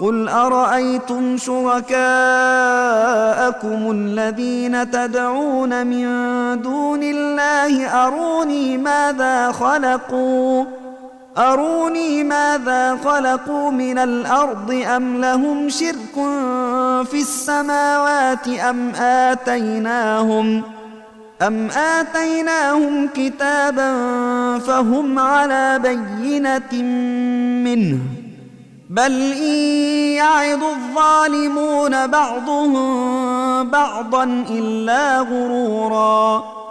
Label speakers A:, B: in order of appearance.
A: قل أرأيتم شركاءكم الذين تدعون من دون الله أروني ماذا خلقوا من الأرض أم لهم شرك في السماوات أم آتيناهم كتابا فهم على بينة منه بل إن يعظ الظالمون بعضهم بعضا إلا غرورا